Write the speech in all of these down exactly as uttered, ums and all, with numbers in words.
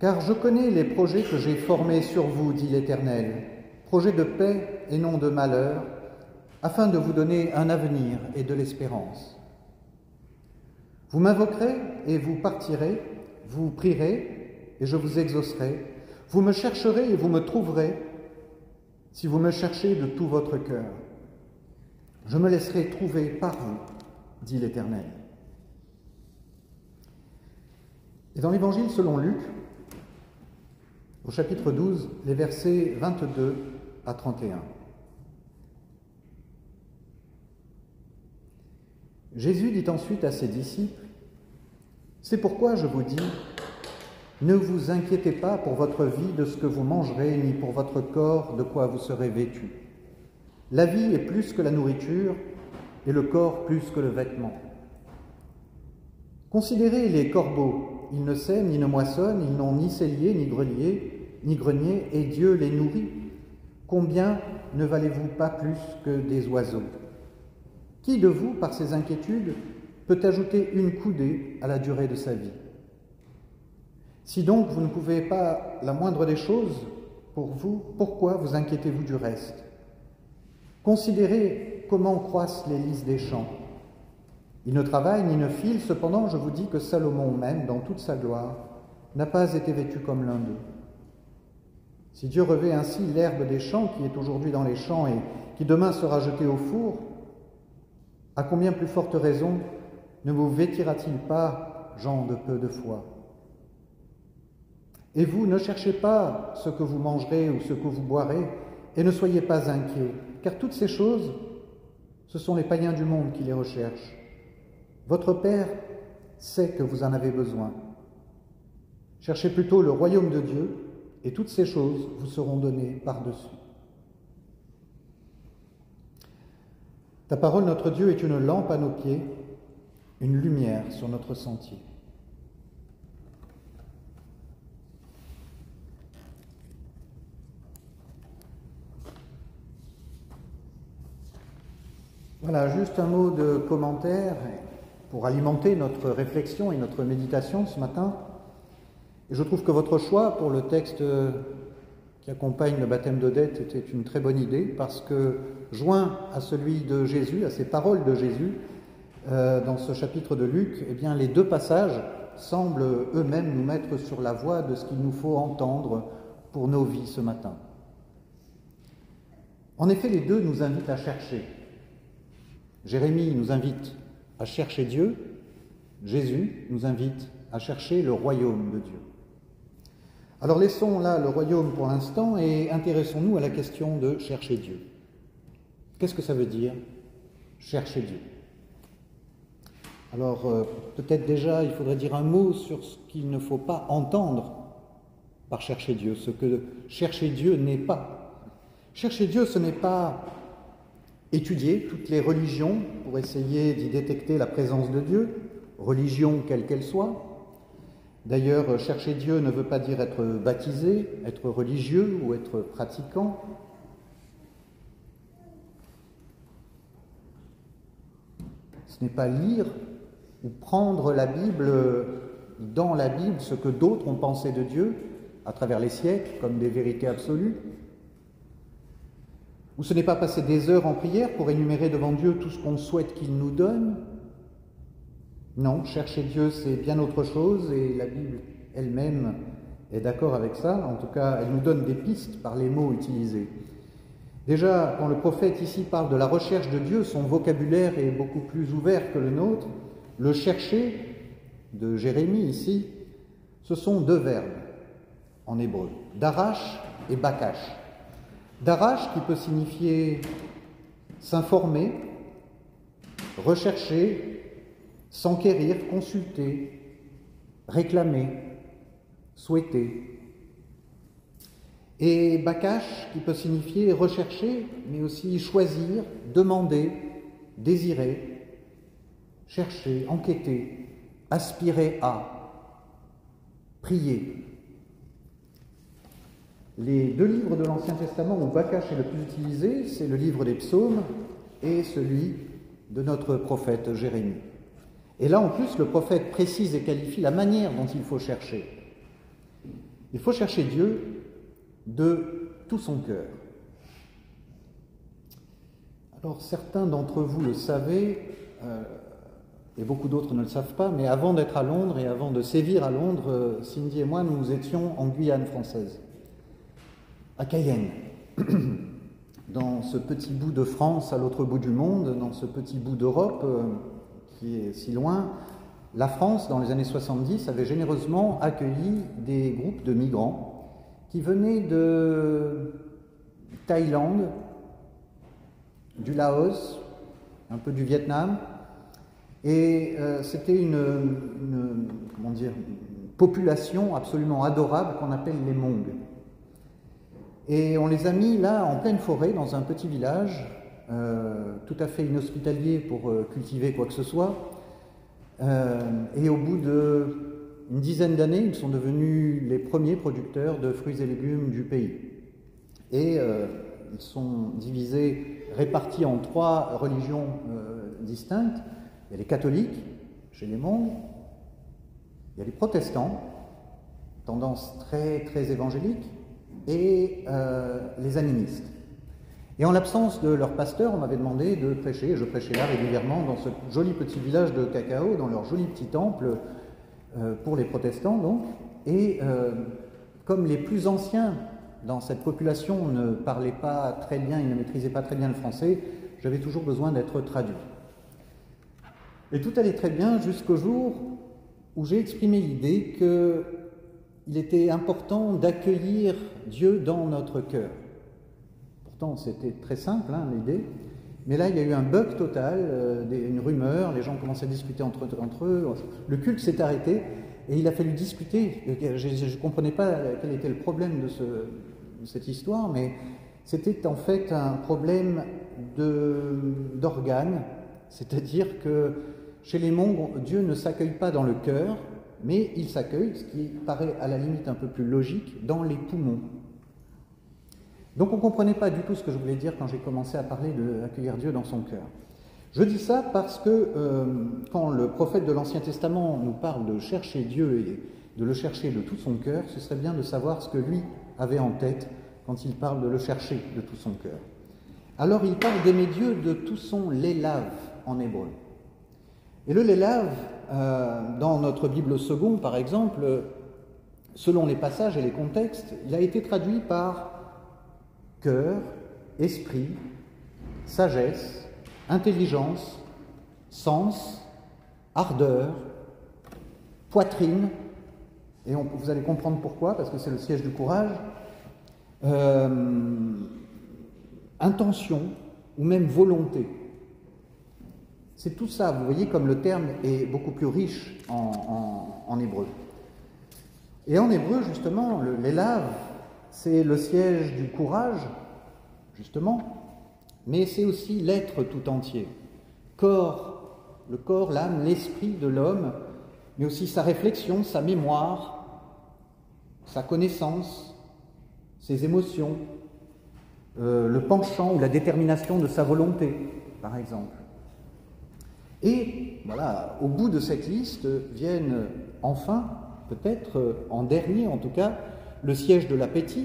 Car je connais les projets que j'ai formés sur vous, dit l'Éternel, projets de paix et non de malheur, afin de vous donner un avenir et de l'espérance. Vous m'invoquerez et vous partirez, vous prierez et je vous exaucerai, vous me chercherez et vous me trouverez, si vous me cherchez de tout votre cœur. Je me laisserai trouver par vous, dit l'Éternel. Et dans l'Évangile selon Luc, au chapitre douze, les versets vingt-deux à trente et un. Jésus dit ensuite à ses disciples, « C'est pourquoi je vous dis, ne vous inquiétez pas pour votre vie de ce que vous mangerez, ni pour votre corps de quoi vous serez vêtus. La vie est plus que la nourriture, et le corps plus que le vêtement. Considérez les corbeaux, ils ne sèment ni ne moissonnent, ils n'ont ni cellier, ni grelier, ni grenier, et Dieu les nourrit. Combien ne valez-vous pas plus que des oiseaux? Qui de vous, par ses inquiétudes, peut ajouter une coudée à la durée de sa vie? Si donc vous ne pouvez pas la moindre des choses pour vous, pourquoi vous inquiétez-vous du reste? Considérez comment croissent les lys des champs. Ils ne travaillent ni ne filent, cependant je vous dis que Salomon même, dans toute sa gloire, n'a pas été vêtu comme l'un d'eux. Si Dieu revêt ainsi l'herbe des champs qui est aujourd'hui dans les champs et qui demain sera jetée au four, à combien plus forte raison ne vous vêtira-t-il pas, gens de peu de foi? Et vous, ne cherchez pas ce que vous mangerez ou ce que vous boirez, et ne soyez pas inquiets, car toutes ces choses, ce sont les païens du monde qui les recherchent. Votre Père sait que vous en avez besoin. Cherchez plutôt le royaume de Dieu, et toutes ces choses vous seront données par-dessus. Ta parole, notre Dieu, est une lampe à nos pieds, une lumière sur notre sentier. Voilà, juste un mot de commentaire pour alimenter notre réflexion et notre méditation ce matin. Et je trouve que votre choix pour le texte qui accompagne le baptême d'Odette était une très bonne idée, parce que, joint à celui de Jésus, à ces paroles de Jésus, euh, dans ce chapitre de Luc, eh bien, les deux passages semblent eux-mêmes nous mettre sur la voie de ce qu'il nous faut entendre pour nos vies ce matin. En effet, les deux nous invitent à chercher. Jérémie nous invite à chercher Dieu, Jésus nous invite à chercher le royaume de Dieu. Alors laissons là le royaume pour l'instant et intéressons-nous à la question de chercher Dieu. Qu'est-ce que ça veut dire, chercher Dieu? Alors euh, peut-être déjà il faudrait dire un mot sur ce qu'il ne faut pas entendre par chercher Dieu, ce que chercher Dieu n'est pas. Chercher Dieu, ce n'est pas étudier toutes les religions pour essayer d'y détecter la présence de Dieu, religion quelle qu'elle soit. D'ailleurs, chercher Dieu ne veut pas dire être baptisé, être religieux ou être pratiquant. Ce n'est pas lire ou prendre la Bible, dans la Bible, ce que d'autres ont pensé de Dieu à travers les siècles comme des vérités absolues. Ou ce n'est pas passer des heures en prière pour énumérer devant Dieu tout ce qu'on souhaite qu'il nous donne. Non, chercher Dieu, c'est bien autre chose, et la Bible elle-même est d'accord avec ça. En tout cas, elle nous donne des pistes par les mots utilisés. Déjà, quand le prophète ici parle de la recherche de Dieu, son vocabulaire est beaucoup plus ouvert que le nôtre. Le chercher, de Jérémie ici, ce sont deux verbes en hébreu, darash et bakash. Darash qui peut signifier s'informer, rechercher, s'enquérir, consulter, réclamer, souhaiter. Et bakash qui peut signifier rechercher, mais aussi choisir, demander, désirer, chercher, enquêter, aspirer à, prier. Les deux livres de l'Ancien Testament où bakash est le plus utilisé, c'est le livre des Psaumes et celui de notre prophète Jérémie. Et là, en plus, le prophète précise et qualifie la manière dont il faut chercher. Il faut chercher Dieu de tout son cœur. Alors certains d'entre vous le savez, euh, et beaucoup d'autres ne le savent pas, mais avant d'être à Londres et avant de sévir à Londres, euh, Cindy et moi, nous étions en Guyane française, à Cayenne, dans ce petit bout de France à l'autre bout du monde, dans ce petit bout d'Europe euh, qui est si loin. La France, dans les années soixante-dix, avait généreusement accueilli des groupes de migrants qui venaient de Thaïlande, du Laos, un peu du Vietnam, et euh, c'était une, une, comment dire, une population absolument adorable qu'on appelle les Hmong. Et on les a mis là en pleine forêt, dans un petit village, euh, tout à fait inhospitalier pour euh, cultiver quoi que ce soit. Euh, et au bout d'une dizaine d'années, ils sont devenus les premiers producteurs de fruits et légumes du pays. Et euh, ils sont divisés, répartis en trois religions euh, distinctes. Il y a les catholiques, chez les Hmong, il y a les protestants, tendance très, très évangélique, et euh, les animistes. Et en l'absence de leur pasteur, on m'avait demandé de prêcher, et je prêchais là régulièrement dans ce joli petit village de cacao, dans leur joli petit temple euh, pour les protestants donc. Et euh, comme les plus anciens dans cette population ne parlaient pas très bien, ils ne maîtrisaient pas très bien le français, j'avais toujours besoin d'être traduit. Et tout allait très bien jusqu'au jour où j'ai exprimé l'idée qu'il était important d'accueillir Dieu dans notre cœur. Pourtant, c'était très simple, hein, l'idée. Mais là, il y a eu un bug total, euh, des, une rumeur, les gens commençaient à discuter entre, entre eux. Le culte s'est arrêté et il a fallu discuter. Je ne comprenais pas quel était le problème de, ce, de cette histoire, mais c'était en fait un problème d'organes, c'est-à-dire que chez les Hmong, Dieu ne s'accueille pas dans le cœur, mais il s'accueille, ce qui paraît à la limite un peu plus logique, dans les poumons. Donc on ne comprenait pas du tout ce que je voulais dire quand j'ai commencé à parler d'accueillir Dieu dans son cœur. Je dis ça parce que euh, quand le prophète de l'Ancien Testament nous parle de chercher Dieu et de le chercher de tout son cœur, ce serait bien de savoir ce que lui avait en tête quand il parle de le chercher de tout son cœur. Alors il parle d'aimer Dieu de tout son lélav en hébreu. Et le lélav, euh, dans notre Bible second par exemple, selon les passages et les contextes, il a été traduit par cœur, esprit, sagesse, intelligence, sens, ardeur, poitrine, et on, vous allez comprendre pourquoi, parce que c'est le siège du courage, euh, intention ou même volonté. C'est tout ça, vous voyez comme le terme est beaucoup plus riche en, en, en hébreu. Et en hébreu, justement, le lélav, c'est le siège du courage, justement, mais c'est aussi l'être tout entier. Corps, le corps, l'âme, l'esprit de l'homme, mais aussi sa réflexion, sa mémoire, sa connaissance, ses émotions, euh, le penchant ou la détermination de sa volonté, par exemple. Et voilà, au bout de cette liste viennent enfin, peut-être en dernier en tout cas, le siège de l'appétit,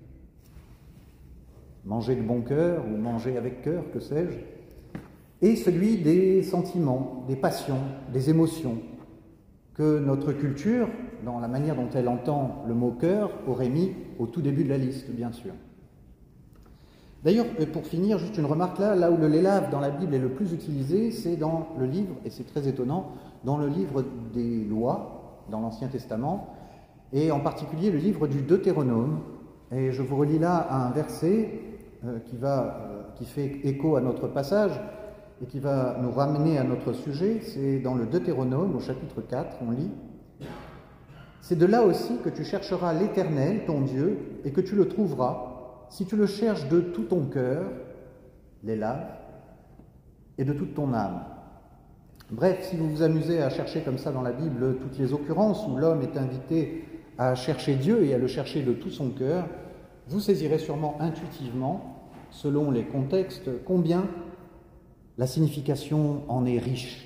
manger de bon cœur ou manger avec cœur, que sais-je, et celui des sentiments, des passions, des émotions, que notre culture, dans la manière dont elle entend le mot cœur, aurait mis au tout début de la liste, bien sûr. D'ailleurs, pour finir, juste une remarque là, là où le lélav dans la Bible est le plus utilisé, c'est dans le livre, et c'est très étonnant, dans le livre des lois, dans l'Ancien Testament, et en particulier le livre du Deutéronome. Et je vous relis là un verset euh, qui, va, euh, qui fait écho à notre passage et qui va nous ramener à notre sujet. C'est dans le Deutéronome, au chapitre quatre, on lit « C'est de là aussi que tu chercheras l'Éternel, ton Dieu, et que tu le trouveras, si tu le cherches de tout ton cœur, l'élav, et de toute ton âme. » Bref, si vous vous amusez à chercher comme ça dans la Bible toutes les occurrences où l'homme est invité à chercher Dieu et à le chercher de tout son cœur, vous saisirez sûrement intuitivement, selon les contextes, combien la signification en est riche.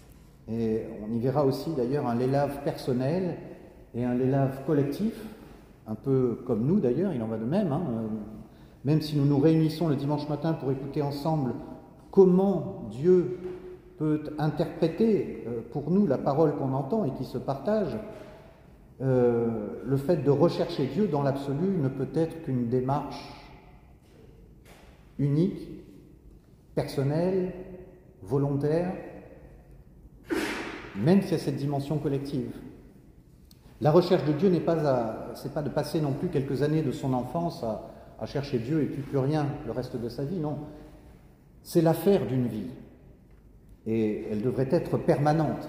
Et on y verra aussi d'ailleurs un lélav personnel et un lélav collectif, un peu comme nous d'ailleurs, il en va de même, hein. Même si nous nous réunissons le dimanche matin pour écouter ensemble comment Dieu peut interpréter pour nous la parole qu'on entend et qui se partage, euh, le fait de rechercher Dieu dans l'absolu ne peut être qu'une démarche unique, personnelle, volontaire, même s'il y a cette dimension collective. La recherche de Dieu n'est pas, à, c'est pas de passer non plus quelques années de son enfance à, à chercher Dieu et puis plus rien le reste de sa vie, non. C'est l'affaire d'une vie. Et elle devrait être permanente.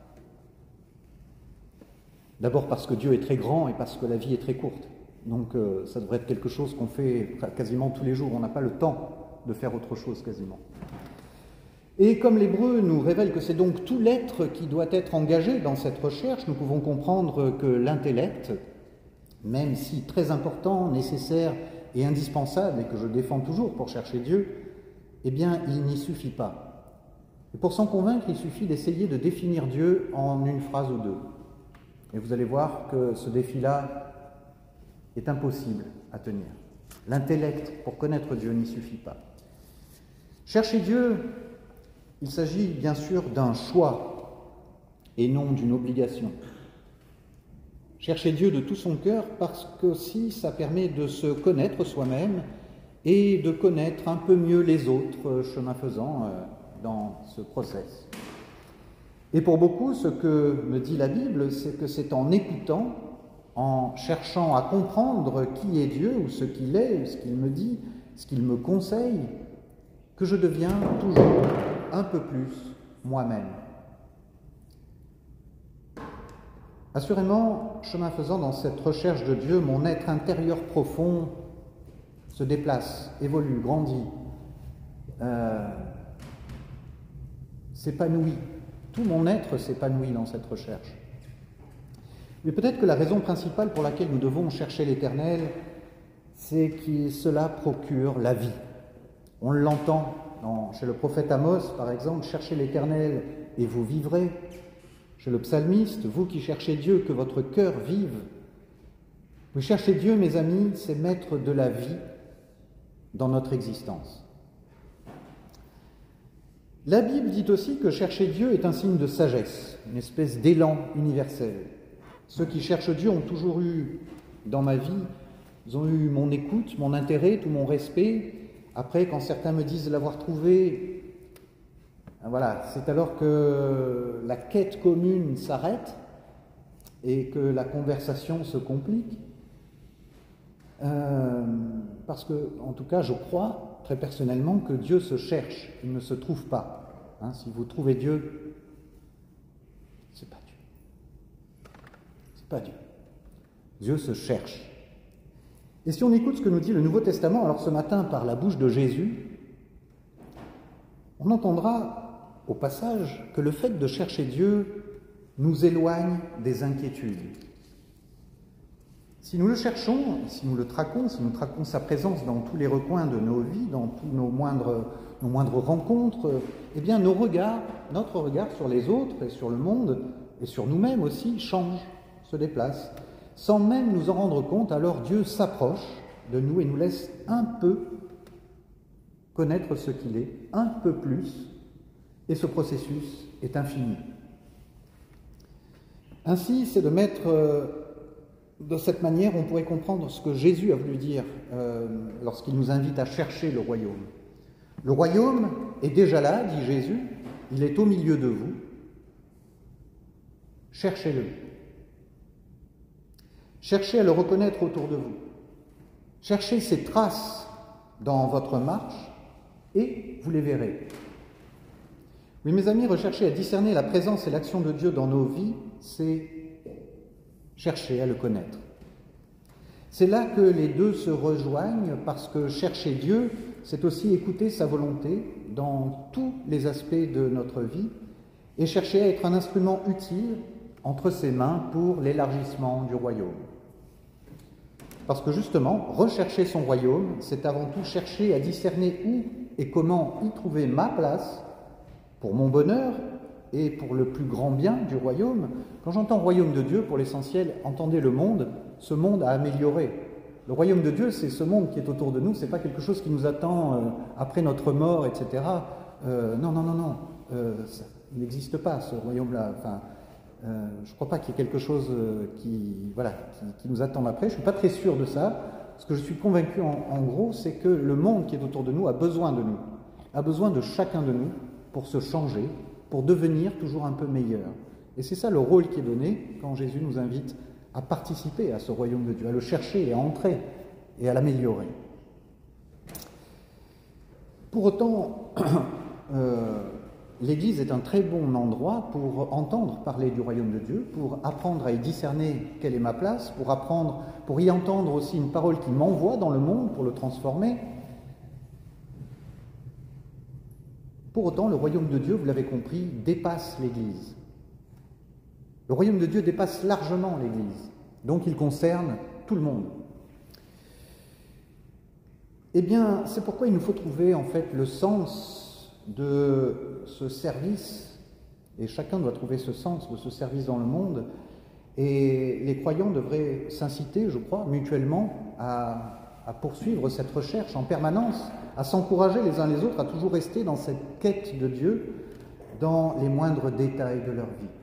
D'abord parce que Dieu est très grand et parce que la vie est très courte. Donc euh, ça devrait être quelque chose qu'on fait quasiment tous les jours. On n'a pas le temps de faire autre chose quasiment. Et comme l'Hébreu nous révèle que c'est donc tout l'être qui doit être engagé dans cette recherche, nous pouvons comprendre que l'intellect, même si très important, nécessaire et indispensable, et que je défends toujours pour chercher Dieu, eh bien, il n'y suffit pas. Et pour s'en convaincre, il suffit d'essayer de définir Dieu en une phrase ou deux. Et vous allez voir que ce défi-là est impossible à tenir. L'intellect, pour connaître Dieu, n'y suffit pas. Chercher Dieu, il s'agit bien sûr d'un choix et non d'une obligation. Chercher Dieu de tout son cœur parce que aussi ça permet de se connaître soi-même et de connaître un peu mieux les autres, chemin faisant, dans ce process. Et pour beaucoup, ce que me dit la Bible, c'est que c'est en écoutant, en cherchant à comprendre qui est Dieu, ou ce qu'il est, ou ce qu'il me dit, ce qu'il me conseille, que je deviens toujours un peu plus moi-même. Assurément, chemin faisant, dans cette recherche de Dieu, mon être intérieur profond se déplace, évolue, grandit, euh, s'épanouit. Tout mon être s'épanouit dans cette recherche. Mais peut-être que la raison principale pour laquelle nous devons chercher l'Éternel, c'est que cela procure la vie. On l'entend dans, chez le prophète Amos, par exemple, « Cherchez l'Éternel et vous vivrez ». Chez le psalmiste, « Vous qui cherchez Dieu, que votre cœur vive ». Vous cherchez Dieu, mes amis, c'est mettre de la vie dans notre existence. La Bible dit aussi que chercher Dieu est un signe de sagesse, une espèce d'élan universel. Ceux qui cherchent Dieu ont toujours eu, dans ma vie, ils ont eu mon écoute, mon intérêt, tout mon respect. Après, quand certains me disent l'avoir trouvé, voilà, c'est alors que la quête commune s'arrête et que la conversation se complique. Euh, parce que, en tout cas, je crois très personnellement que Dieu se cherche, il ne se trouve pas. Hein, si vous trouvez Dieu, c'est pas Dieu. C'est pas Dieu. Dieu se cherche. Et si on écoute ce que nous dit le Nouveau Testament, alors ce matin par la bouche de Jésus, on entendra au passage que le fait de chercher Dieu nous éloigne des inquiétudes. Si nous le cherchons, si nous le traquons, si nous traquons sa présence dans tous les recoins de nos vies, dans tous nos moindres, nos moindres rencontres, eh bien nos regards, notre regard sur les autres et sur le monde et sur nous-mêmes aussi change, se déplace. Sans même nous en rendre compte, alors Dieu s'approche de nous et nous laisse un peu connaître ce qu'il est, un peu plus, et ce processus est infini. Ainsi, c'est de mettre... Euh, De cette manière, on pourrait comprendre ce que Jésus a voulu dire euh, lorsqu'il nous invite à chercher le royaume. Le royaume est déjà là, dit Jésus, il est au milieu de vous. Cherchez-le. Cherchez à le reconnaître autour de vous. Cherchez ses traces dans votre marche et vous les verrez. Oui, mes amis, rechercher à discerner la présence et l'action de Dieu dans nos vies, c'est chercher à le connaître. C'est là que les deux se rejoignent parce que chercher Dieu, c'est aussi écouter sa volonté dans tous les aspects de notre vie et chercher à être un instrument utile entre ses mains pour l'élargissement du royaume. Parce que justement, rechercher son royaume, c'est avant tout chercher à discerner où et comment y trouver ma place pour mon bonheur et pour le plus grand bien du royaume. Quand j'entends royaume de Dieu, pour l'essentiel, entendez le monde, ce monde à améliorer. Le royaume de Dieu, c'est ce monde qui est autour de nous, c'est pas quelque chose qui nous attend euh, après notre mort, et cetera. Euh, non, non, non, non, euh, ça, il n'existe pas ce royaume-là. Enfin, euh, je ne crois pas qu'il y ait quelque chose euh, qui, voilà, qui, qui nous attend après. Je ne suis pas très sûr de ça. Ce que je suis convaincu en, en gros, c'est que le monde qui est autour de nous a besoin de nous, a besoin de chacun de nous pour se changer, pour devenir toujours un peu meilleur. Et c'est ça le rôle qui est donné quand Jésus nous invite à participer à ce royaume de Dieu, à le chercher et à entrer et à l'améliorer. Pour autant, euh, l'Église est un très bon endroit pour entendre parler du royaume de Dieu, pour apprendre à y discerner quelle est ma place, pour apprendre, pour y entendre aussi une parole qui m'envoie dans le monde pour le transformer. Pour autant, le royaume de Dieu, vous l'avez compris, dépasse l'Église. Le royaume de Dieu dépasse largement l'Église, donc il concerne tout le monde. Eh bien, c'est pourquoi il nous faut trouver en fait le sens de ce service, et chacun doit trouver ce sens de ce service dans le monde, et les croyants devraient s'inciter, je crois, mutuellement à, à poursuivre cette recherche en permanence, à s'encourager les uns les autres, à toujours rester dans cette quête de Dieu, dans les moindres détails de leur vie.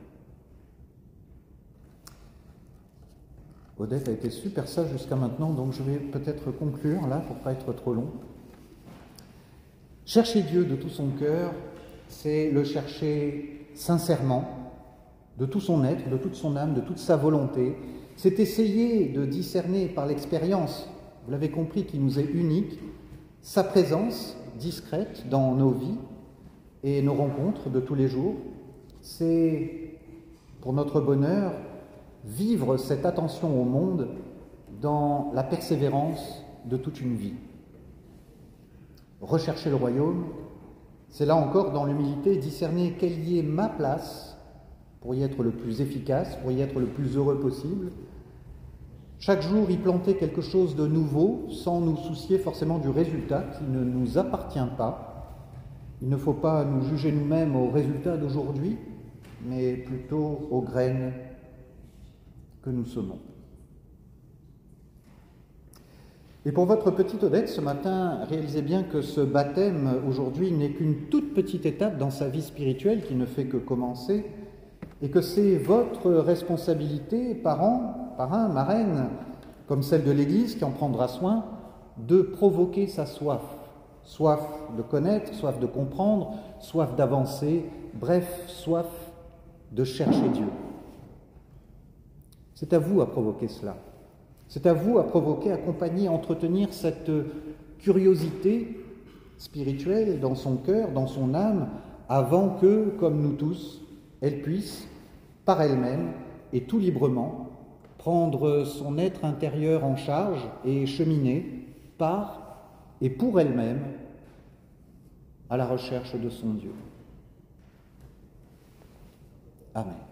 Odette a été super sage jusqu'à maintenant, donc je vais peut-être conclure là pour ne pas être trop long. Chercher Dieu de tout son cœur, c'est le chercher sincèrement, de tout son être, de toute son âme, de toute sa volonté. C'est essayer de discerner par l'expérience, vous l'avez compris, qui nous est unique, sa présence discrète dans nos vies et nos rencontres de tous les jours. C'est, pour notre bonheur, vivre cette attention au monde dans la persévérance de toute une vie. Rechercher le royaume, c'est là encore dans l'humilité discerner quelle y est ma place pour y être le plus efficace, pour y être le plus heureux possible. Chaque jour y planter quelque chose de nouveau sans nous soucier forcément du résultat qui ne nous appartient pas. Il ne faut pas nous juger nous-mêmes au résultat d'aujourd'hui, mais plutôt aux graines que nous semons. Et pour votre petite Odette, ce matin, réalisez bien que ce baptême aujourd'hui n'est qu'une toute petite étape dans sa vie spirituelle qui ne fait que commencer, et que c'est votre responsabilité, parents, parrains, marraines, comme celle de l'Église qui en prendra soin, de provoquer sa soif. Soif de connaître, soif de comprendre, soif d'avancer, bref, soif de chercher Dieu. C'est à vous à provoquer cela. C'est à vous à provoquer, accompagner, entretenir cette curiosité spirituelle dans son cœur, dans son âme, avant que, comme nous tous, elle puisse, par elle-même et tout librement, prendre son être intérieur en charge et cheminer par et pour elle-même à la recherche de son Dieu. Amen.